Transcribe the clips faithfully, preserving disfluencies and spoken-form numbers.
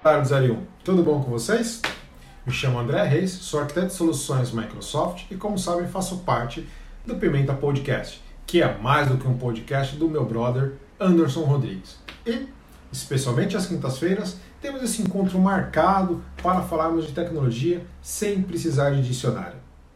Olá, zero e um. Tudo bom com vocês? Me chamo André Reis, sou arquiteto de soluções Microsoft e, como sabem, faço parte do Pimenta Podcast, que é mais do que um podcast do meu brother Anderson Rodrigues. E, especialmente às quintas-feiras, temos esse encontro marcado para falarmos de tecnologia sem precisar de dicionário.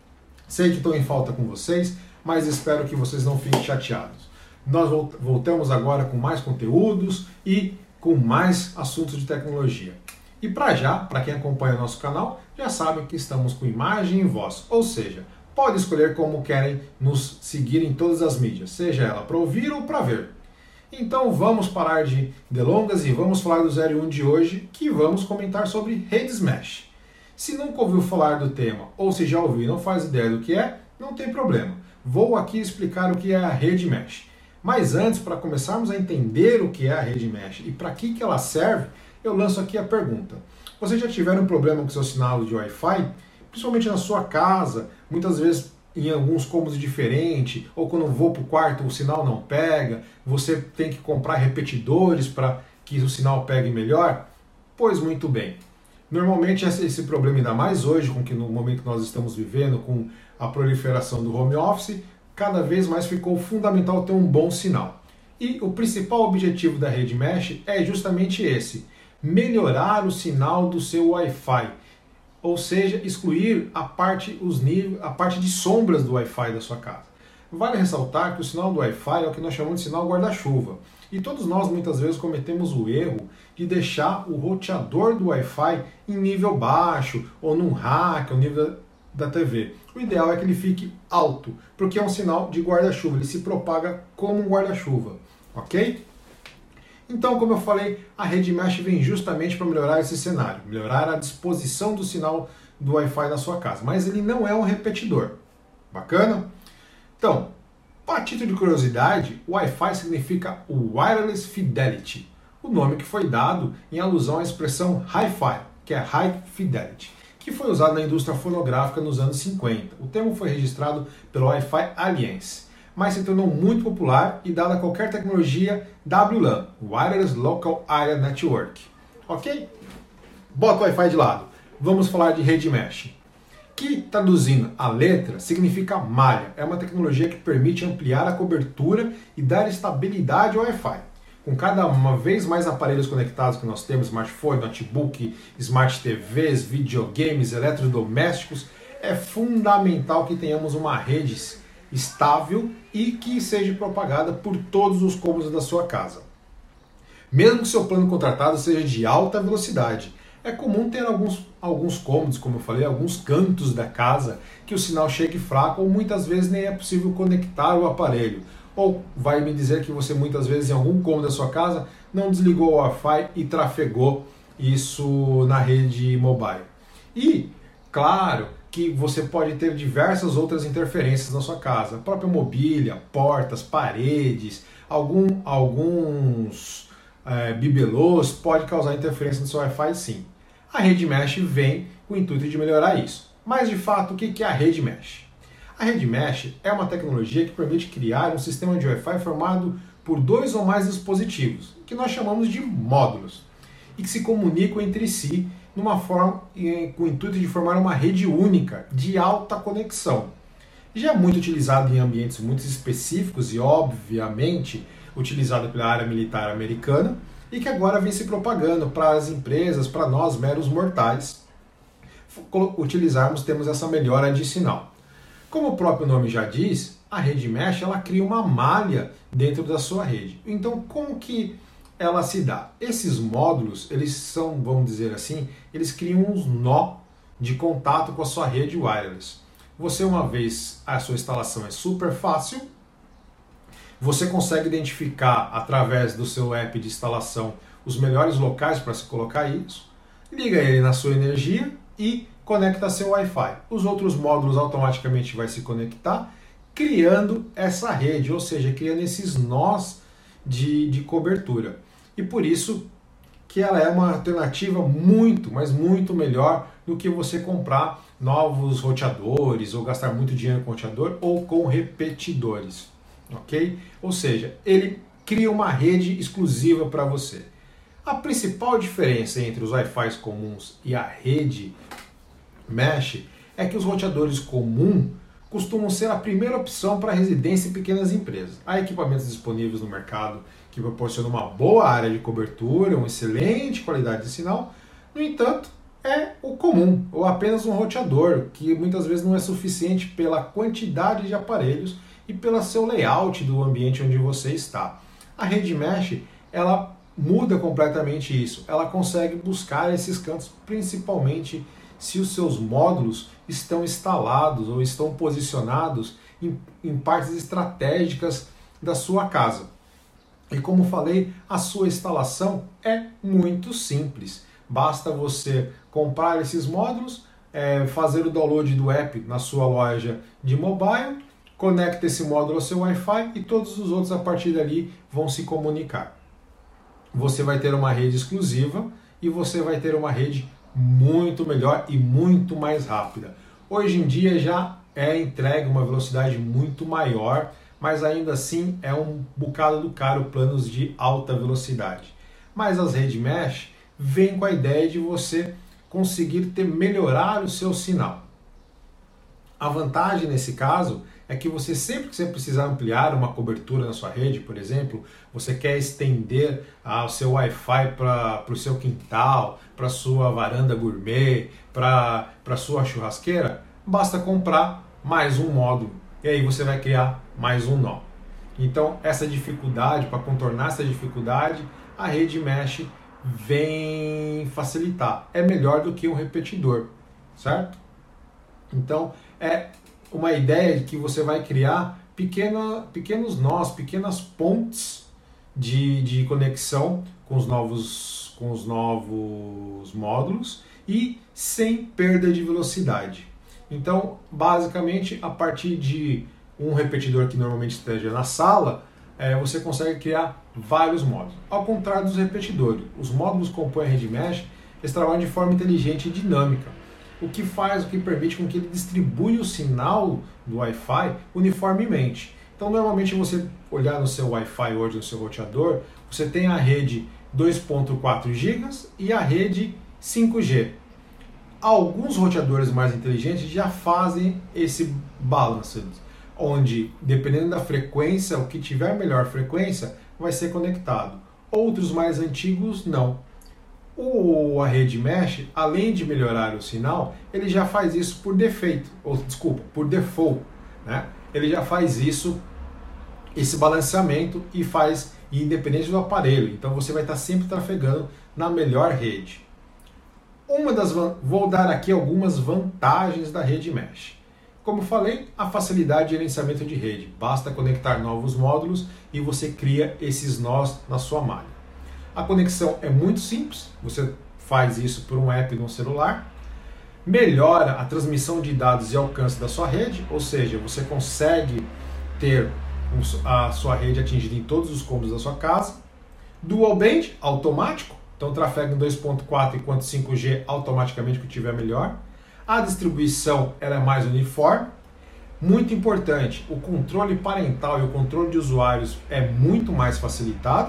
Sei que estou em falta com vocês, mas espero que vocês não fiquem chateados. Nós voltamos agora com mais conteúdos e com mais assuntos de tecnologia. E para já, para quem acompanha o nosso canal, já sabem que estamos com imagem e voz, ou seja, pode escolher como querem nos seguir em todas as mídias, seja ela para ouvir ou para ver. Então vamos parar de delongas e vamos falar do zero e um de hoje, que vamos comentar sobre redes mesh. Se nunca ouviu falar do tema, ou se já ouviu e não faz ideia do que é, não tem problema. Vou aqui explicar o que é a rede mesh. Mas antes, para começarmos a entender o que é a rede mesh e para que, que ela serve, eu lanço aqui a pergunta. Vocês já tiveram um problema com seu sinal de Wi-Fi? Principalmente na sua casa, muitas vezes em alguns cômodos diferentes, ou quando vou para o quarto o sinal não pega, você tem que comprar repetidores para que o sinal pegue melhor? Pois muito bem. Normalmente esse problema, ainda mais hoje, com que no momento que nós estamos vivendo, com a proliferação do home office, cada vez mais ficou fundamental ter um bom sinal. E o principal objetivo da rede mesh é justamente esse: melhorar o sinal do seu Wi-Fi, ou seja, excluir a parte, os níveis, a parte de sombras do Wi-Fi da sua casa. Vale ressaltar que o sinal do Wi-Fi é o que nós chamamos de sinal guarda-chuva. E todos nós muitas vezes cometemos o erro de deixar o roteador do Wi-Fi em nível baixo, ou num rack, ou nível da T V. O ideal é que ele fique alto, porque é um sinal de guarda-chuva, ele se propaga como um guarda-chuva, ok? Então, como eu falei, a rede mesh vem justamente para melhorar esse cenário, melhorar a disposição do sinal do Wi-Fi na sua casa, mas ele não é um repetidor. Bacana? Então, a título de curiosidade, o Wi-Fi significa Wireless Fidelity, o nome que foi dado em alusão à expressão Hi-Fi, que é High Fidelity, que foi usado na indústria fonográfica nos anos cinquenta. O termo foi registrado pelo Wi-Fi Alliance, mas se tornou muito popular e dado a qualquer tecnologia W LAN, Wireless Local Area Network. Ok? Bota o Wi-Fi de lado. Vamos falar de rede mesh, que, traduzindo a letra, significa malha. É uma tecnologia que permite ampliar a cobertura e dar estabilidade ao Wi-Fi. Com cada uma vez mais aparelhos conectados que nós temos, smartphone, notebook, smart T Vs, videogames, eletrodomésticos, é fundamental que tenhamos uma rede estável e que seja propagada por todos os cômodos da sua casa. Mesmo que o seu plano contratado seja de alta velocidade, é comum ter alguns, alguns cômodos, como eu falei, alguns cantos da casa que o sinal chegue fraco ou muitas vezes nem é possível conectar o aparelho. Ou vai me dizer que você muitas vezes em algum cômodo da sua casa não desligou o Wi-Fi e trafegou isso na rede mobile. E, claro, que você pode ter diversas outras interferências na sua casa. A própria mobília, portas, paredes, algum, alguns é, bibelôs pode causar interferência no seu Wi-Fi, sim. A rede mesh vem com o intuito de melhorar isso. Mas, de fato, o que é a rede mesh? A rede mesh é uma tecnologia que permite criar um sistema de Wi-Fi formado por dois ou mais dispositivos, que nós chamamos de módulos, e que se comunicam entre si numa forma, com o intuito de formar uma rede única de alta conexão. Já é muito utilizado em ambientes muito específicos e, obviamente, utilizado pela área militar americana e que agora vem se propagando para as empresas, para nós meros mortais, utilizarmos, temos essa melhora de sinal. Como o próprio nome já diz, a rede mesh ela cria uma malha dentro da sua rede. Então, como que ela se dá? Esses módulos, eles são, vamos dizer assim, eles criam uns nó de contato com a sua rede wireless. Você, uma vez a sua instalação é super fácil, você consegue identificar através do seu app de instalação os melhores locais para se colocar isso, liga ele na sua energia e conecta seu Wi-Fi. Os outros módulos automaticamente vai se conectar, criando essa rede, ou seja, criando esses nós de, de cobertura. E por isso que ela é uma alternativa muito, mas muito melhor do que você comprar novos roteadores ou gastar muito dinheiro com roteador ou com repetidores, ok? Ou seja, ele cria uma rede exclusiva para você. A principal diferença entre os Wi-Fi comuns e a rede Mesh é que os roteadores comuns costumam ser a primeira opção para residência e pequenas empresas. Há equipamentos disponíveis no mercado que proporcionam uma boa área de cobertura, uma excelente qualidade de sinal. No entanto, é o comum, ou apenas um roteador, que muitas vezes não é suficiente pela quantidade de aparelhos e pelo seu layout do ambiente onde você está. A rede Mesh, ela muda completamente isso. Ela consegue buscar esses cantos, principalmente se os seus módulos estão instalados ou estão posicionados em, em partes estratégicas da sua casa. E como falei, a sua instalação é muito simples. Basta você comprar esses módulos, é, fazer o download do app na sua loja de mobile, conecta esse módulo ao seu Wi-Fi e todos os outros a partir dali vão se comunicar. Você vai ter uma rede exclusiva e você vai ter uma rede muito melhor e muito mais rápida. Hoje em dia já é entregue uma velocidade muito maior, mas ainda assim é um bocado do caro planos de alta velocidade. Mas as redes Mesh vêm com a ideia de você conseguir ter, melhorar o seu sinal. A vantagem nesse caso é que você sempre que você precisar ampliar uma cobertura na sua rede, por exemplo, você quer estender ah, o seu Wi-Fi para o seu quintal, para a sua varanda gourmet, para a sua churrasqueira, basta comprar mais um módulo e aí você vai criar mais um nó. Então essa dificuldade, para contornar essa dificuldade, a rede Mesh vem facilitar. É melhor do que um repetidor, certo? Então é uma ideia de que você vai criar pequena, pequenos nós, pequenas pontes de, de conexão com os, novos, com os novos módulos e sem perda de velocidade. Então, basicamente, a partir de um repetidor que normalmente esteja na sala, é, você consegue criar vários módulos. Ao contrário dos repetidores, os módulos que compõem a rede Mesh, eles trabalham de forma inteligente e dinâmica, o que faz, o que permite com que ele distribua o sinal do Wi-Fi uniformemente. Então, normalmente, você olhar no seu Wi-Fi hoje, no seu roteador, você tem a rede dois ponto quatro gigas e a rede cinco G. Alguns roteadores mais inteligentes já fazem esse balance, onde, dependendo da frequência, o que tiver melhor frequência vai ser conectado. Outros mais antigos, não. O, a rede Mesh, além de melhorar o sinal, ele já faz isso por defeito, ou desculpa, por default, né? Ele já faz isso, esse balanceamento e faz independente do aparelho. Então você vai estar sempre trafegando na melhor rede. Uma das, vou dar aqui algumas vantagens da rede Mesh. Como falei, a facilidade de gerenciamento de rede. Basta conectar novos módulos e você cria esses nós na sua malha. A conexão é muito simples, você faz isso por um app no celular. Melhora a transmissão de dados e alcance da sua rede, ou seja, você consegue ter a sua rede atingida em todos os cômodos da sua casa. Dual Band, automático, então trafega em dois ponto quatro enquanto cinco G automaticamente que tiver melhor. A distribuição ela é mais uniforme. Muito importante, o controle parental e o controle de usuários é muito mais facilitado.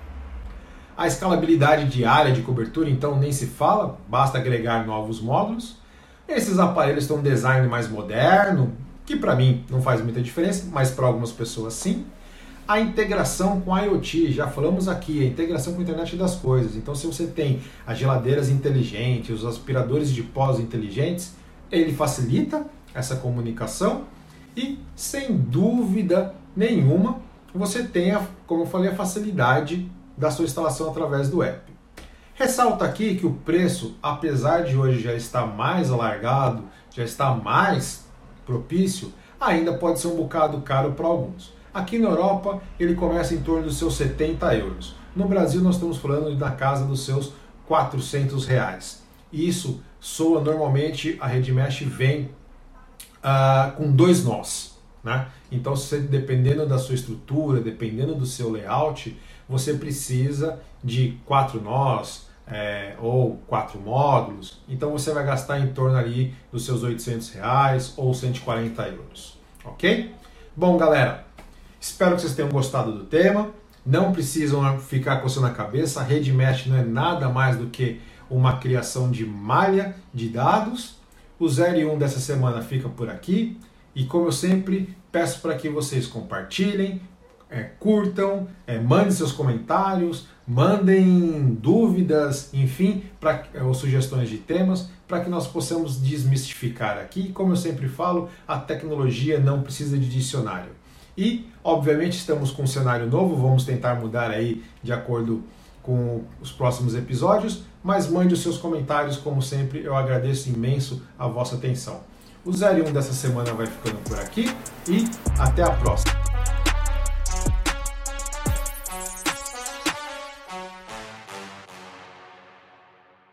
A escalabilidade de área de cobertura, então, nem se fala, basta agregar novos módulos. Esses aparelhos têm um design mais moderno, que para mim não faz muita diferença, mas para algumas pessoas sim. A integração com a IoT, já falamos aqui, a integração com a internet das coisas. Então, se você tem as geladeiras inteligentes, os aspiradores de pós inteligentes, ele facilita essa comunicação e, sem dúvida nenhuma, você tem, a, como eu falei, a facilidade da sua instalação através do app. Ressalta aqui que o preço, apesar de hoje já estar mais alargado, já está mais propício, ainda pode ser um bocado caro para alguns. Aqui na Europa ele começa em torno dos seus setenta euros. No Brasil nós estamos falando na casa dos seus quatrocentos reais. Isso soa normalmente, a rede Mesh vem uh, com dois nós, né? Então, se, dependendo da sua estrutura, dependendo do seu layout, você precisa de quatro nós é, ou quatro módulos. Então você vai gastar em torno ali dos seus oitocentos reais ou cento e quarenta euros. Ok? Bom, galera, espero que vocês tenham gostado do tema. não precisam ficar coçando a cabeça. A rede mesh não é nada mais do que uma criação de malha de dados. O zero e um dessa semana fica por aqui. E como eu sempre peço para que vocês compartilhem, é, curtam, é, mandem seus comentários, mandem dúvidas, enfim, pra, é, ou sugestões de temas, para que nós possamos desmistificar aqui. Como eu sempre falo, a tecnologia não precisa de dicionário. E, obviamente, estamos com um cenário novo, vamos tentar mudar aí de acordo com os próximos episódios, mas mande os seus comentários, como sempre, eu agradeço imenso a vossa atenção. O zero e um dessa semana vai ficando por aqui e até a próxima.